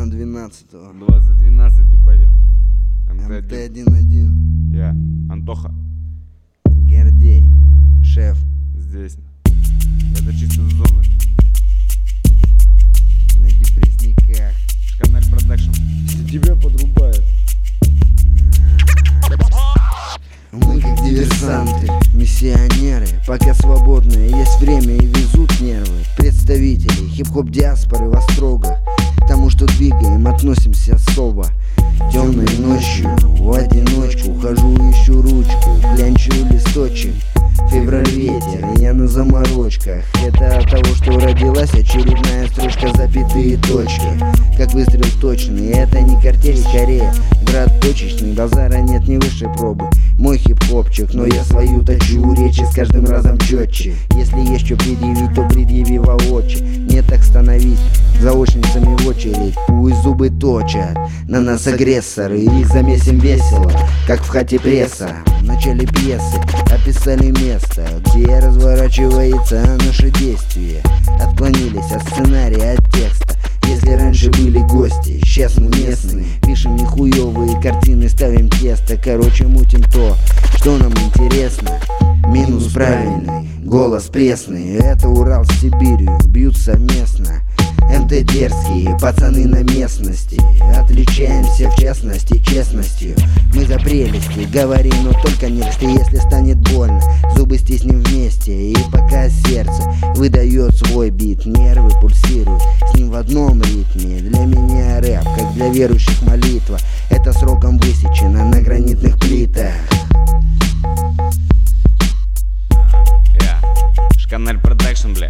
на 12-го. 2012 пойдем. МТ-1-1. Я, Антоха. Гордей. Шеф. Здесь. Это чисто с зоны. На депрессниках. Шканарь продакшн. Тебя подрубает. Мы как диверсанты, миссионеры, пока свободные, есть время и везут нервы. Представители хип-хоп диаспоры в острогах, к тому, что двигаем, относимся особо. Темной ночью, в одиночку, хожу, ищу ручку, клянчу листочек. Февраль ветер, я на заморочках. Это от того, что родилась очередная строчка, запятые точки. Как выстрел точный, это не картель, скорее брат точечный, базара нет ни высшей пробы. Мой хип-хопчик, но я свою точу, речи с каждым разом четче. Если есть что предъявить, то предъяви воочию. Нет, так становись заочницами в очередь. Пусть зубы точат на нас агрессоры, и замесим весело, как в хате пресса. В начале пьесы описали место, где разворачивается наше действие. Отклонились от сценария, от текста. Если раньше были гости, сейчас мы местные. Пишем нехуевые картины, ставим тесто. Короче, мутим то, что нам интересно. Минус правильный, голос пресный. Это Урал с Сибирью, бьют совместно. МТ дерзкие, пацаны на местности. Отличаемся в частности честностью. Мы за прелести говорим, но только не рты. Если станет больно, зубы стиснем вместе. И пока сердце выдает свой бит, нервы пульсируют с ним в одном ритме. Для меня рэп, как для верующих молитва. Это сроком высечено на гранитных плитах. Шканарь продакшн, бля.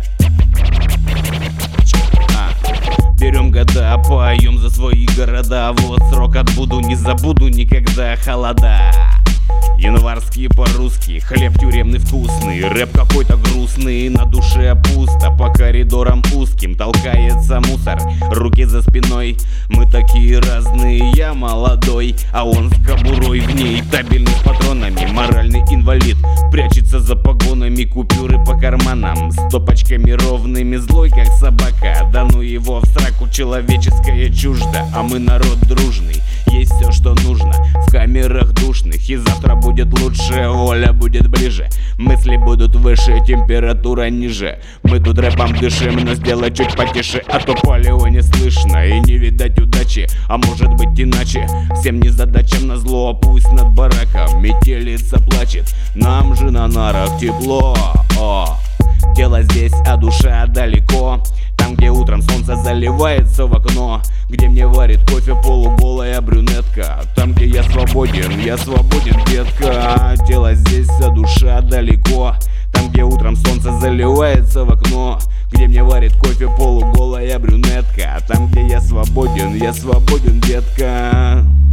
Берем года, поем за свои города. Вот срок отбуду, не забуду никогда холода. Январские по-русски, хлеб тюремный вкусный. Рэп какой-то грустный, на душе пусто. По коридорам узким толкается мусор, руки за спиной. Мы такие разные, я молодой, а он с кобурой в ней. Табельный с патронами, моральный инвалид. Прячется за погонами, купюры по карманам. Стопочками ровными, злой как собака. Да ну его в сраку, человеческое чуждо. А мы народ дружный, есть все, что нужно. В камерах душных, и завтра будет лучше, воля будет ближе. Мысли будут выше, температура ниже. Мы тут рэпом дышим, но сделай чуть потише. А то палево не слышно и не видать удачи. А может быть иначе, всем незадачам назло. Пусть над бараком метелица плачет, нам же на нарах тепло. Тело здесь, а душа далеко. Там, где утром солнце заливается в окно, где мне варит кофе полуголая брюнетка. Там, где я свободен, детка. Тело здесь, а душа далеко. Там, где утром солнце заливается в окно, где мне варит кофе полуголая брюнетка. Там, где я свободен, детка.